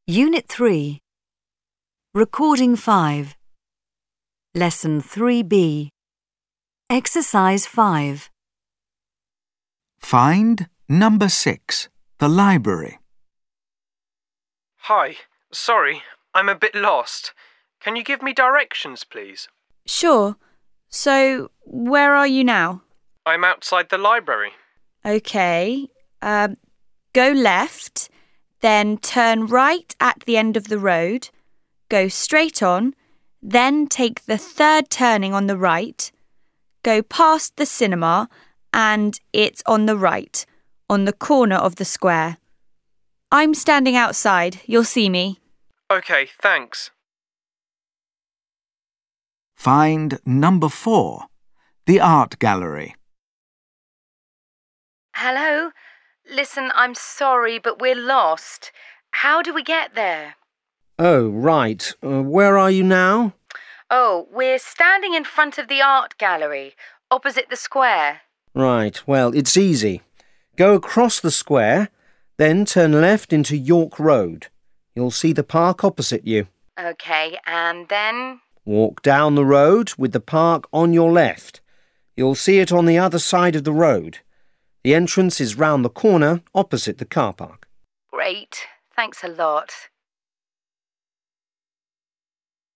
Unit 3. Recording 5. Lesson 3B. Exercise 5. Find number 6, the library. Hi, sorry, I'm a bit lost. Can you give me directions, please? Sure. So, where are you now? I'm outside the library. Okay. Go left, then turn right at the end of the road, go straight on, then take the third turning on the right, go past the cinema, and it's on the right, on the corner of the square. I'm standing outside. You'll see me. OK, thanks. Find number 4, the art gallery. Hello? Listen, I'm sorry, but we're lost. How do we get there? Oh, right. Where are you now? Oh, we're standing in front of the art gallery, opposite the square. Right, well, it's easy. Go across the square, then turn left into York Road. You'll see the park opposite you. OK, and then? Walk down the road with the park on your left. You'll see it on the other side of the road. The entrance is round the corner opposite the car park. Great. Thanks a lot.